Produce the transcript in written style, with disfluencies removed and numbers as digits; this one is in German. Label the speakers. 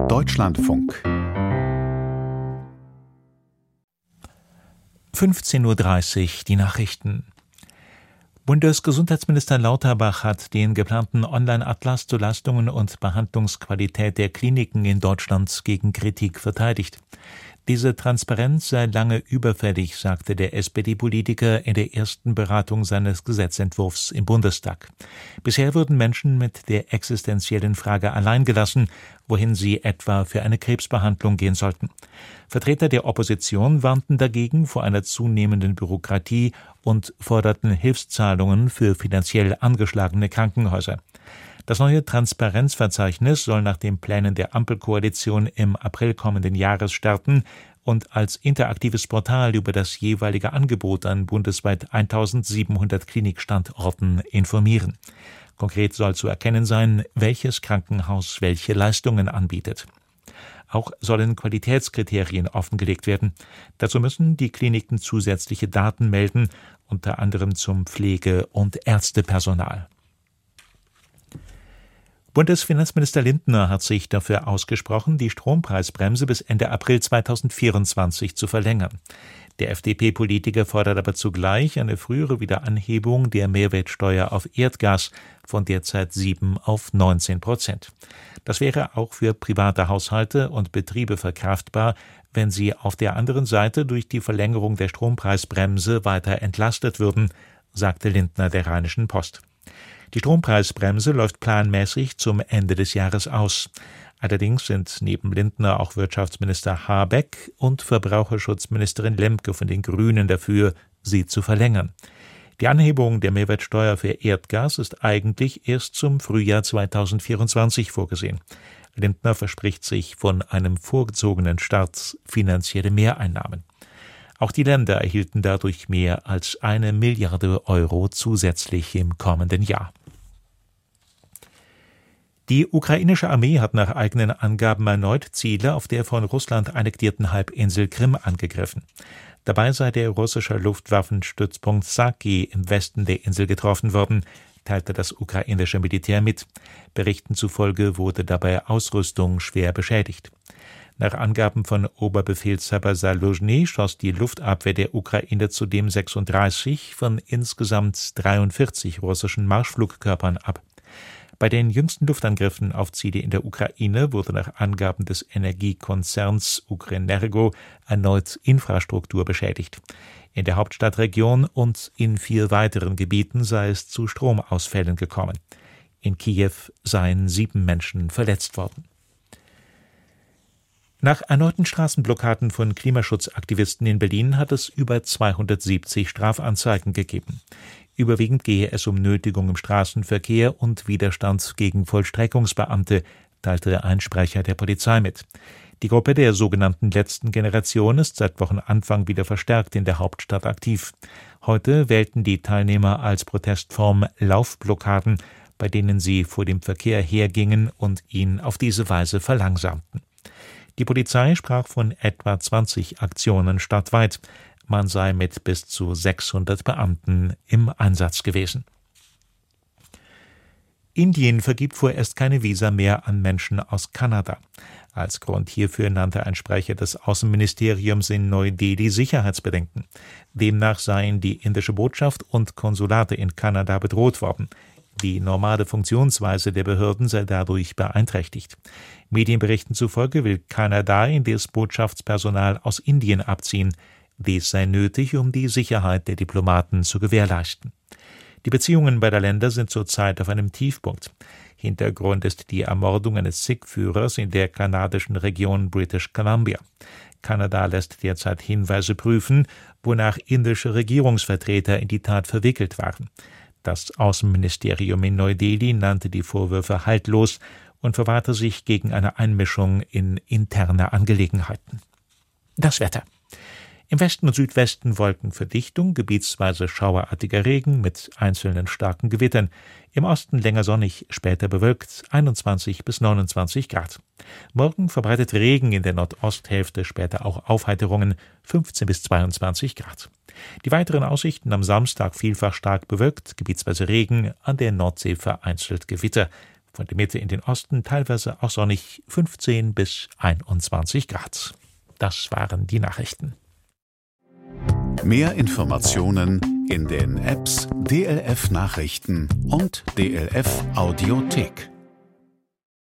Speaker 1: Deutschlandfunk
Speaker 2: 15:30 Uhr die Nachrichten. Bundesgesundheitsminister Lauterbach hat den geplanten Online-Atlas zu Leistungen und Behandlungsqualität der Kliniken in Deutschland gegen Kritik verteidigt. Diese Transparenz sei lange überfällig, sagte der SPD-Politiker in der ersten Beratung seines Gesetzentwurfs im Bundestag. Bisher würden Menschen mit der existenziellen Frage allein gelassen, wohin sie etwa für eine Krebsbehandlung gehen sollten. Vertreter der Opposition warnten dagegen vor einer zunehmenden Bürokratie und forderten Hilfszahlungen für finanziell angeschlagene Krankenhäuser. Das neue Transparenzverzeichnis soll nach den Plänen der Ampelkoalition im April kommenden Jahres starten und als interaktives Portal über das jeweilige Angebot an bundesweit 1700 Klinikstandorten informieren. Konkret soll zu erkennen sein, welches Krankenhaus welche Leistungen anbietet. Auch sollen Qualitätskriterien offengelegt werden. Dazu müssen die Kliniken zusätzliche Daten melden, unter anderem zum Pflege- und Ärztepersonal. Bundesfinanzminister Lindner hat sich dafür ausgesprochen, die Strompreisbremse bis Ende April 2024 zu verlängern. Der FDP-Politiker fordert aber zugleich eine frühere Wiederanhebung der Mehrwertsteuer auf Erdgas von derzeit 7 auf 19%. Das wäre auch für private Haushalte und Betriebe verkraftbar, wenn sie auf der anderen Seite durch die Verlängerung der Strompreisbremse weiter entlastet würden, sagte Lindner der Rheinischen Post. Die Strompreisbremse läuft planmäßig zum Ende des Jahres aus. Allerdings sind neben Lindner auch Wirtschaftsminister Habeck und Verbraucherschutzministerin Lemke von den Grünen dafür, sie zu verlängern. Die Anhebung der Mehrwertsteuer für Erdgas ist eigentlich erst zum Frühjahr 2024 vorgesehen. Lindner verspricht sich von einem vorgezogenen Start finanzielle Mehreinnahmen. Auch die Länder erhielten dadurch mehr als 1 Milliarde Euro zusätzlich im kommenden Jahr. Die ukrainische Armee hat nach eigenen Angaben erneut Ziele auf der von Russland annektierten Halbinsel Krim angegriffen. Dabei sei der russische Luftwaffenstützpunkt Saki im Westen der Insel getroffen worden, teilte das ukrainische Militär mit. Berichten zufolge wurde dabei Ausrüstung schwer beschädigt. Nach Angaben von Oberbefehlshaber Saluzhny schoss die Luftabwehr der Ukraine zudem 36 von insgesamt 43 russischen Marschflugkörpern ab. Bei den jüngsten Luftangriffen auf Ziele in der Ukraine wurde nach Angaben des Energiekonzerns Ukrenergo erneut Infrastruktur beschädigt. In der Hauptstadtregion und in 4 weiteren Gebieten sei es zu Stromausfällen gekommen. In Kiew seien 7 Menschen verletzt worden. Nach erneuten Straßenblockaden von Klimaschutzaktivisten in Berlin hat es über 270 Strafanzeigen gegeben. Überwiegend gehe es um Nötigung im Straßenverkehr und Widerstand gegen Vollstreckungsbeamte, teilte ein Sprecher der Polizei mit. Die Gruppe der sogenannten letzten Generation ist seit Wochenanfang wieder verstärkt in der Hauptstadt aktiv. Heute wählten die Teilnehmer als Protestform Laufblockaden, bei denen sie vor dem Verkehr hergingen und ihn auf diese Weise verlangsamten. Die Polizei sprach von etwa 20 Aktionen stadtweit. Man sei mit bis zu 600 Beamten im Einsatz gewesen. Indien vergibt vorerst keine Visa mehr an Menschen aus Kanada. Als Grund hierfür nannte ein Sprecher des Außenministeriums in Neu-Delhi Sicherheitsbedenken. Demnach seien die indische Botschaft und Konsulate in Kanada bedroht worden. Die normale Funktionsweise der Behörden sei dadurch beeinträchtigt. Medienberichten zufolge will Kanada indes Botschaftspersonal aus Indien abziehen. Dies sei nötig, um die Sicherheit der Diplomaten zu gewährleisten. Die Beziehungen beider Länder sind zurzeit auf einem Tiefpunkt. Hintergrund ist die Ermordung eines Sikh-Führers in der kanadischen Region British Columbia. Kanada lässt derzeit Hinweise prüfen, wonach indische Regierungsvertreter in die Tat verwickelt waren. Das Außenministerium in Neu-Delhi nannte die Vorwürfe haltlos und verwahrte sich gegen eine Einmischung in interne Angelegenheiten. Das Wetter. Im Westen und Südwesten Wolkenverdichtung, gebietsweise schauerartiger Regen mit einzelnen starken Gewittern. Im Osten länger sonnig, später bewölkt, 21 bis 29 Grad. Morgen verbreitet Regen in der Nordosthälfte, später auch Aufheiterungen, 15 bis 22 Grad. Die weiteren Aussichten am Samstag vielfach stark bewölkt, gebietsweise Regen, an der Nordsee vereinzelt Gewitter. Von der Mitte in den Osten teilweise auch sonnig 15 bis 21 Grad. Das waren die Nachrichten.
Speaker 1: Mehr Informationen in den Apps DLF Nachrichten und DLF Audiothek.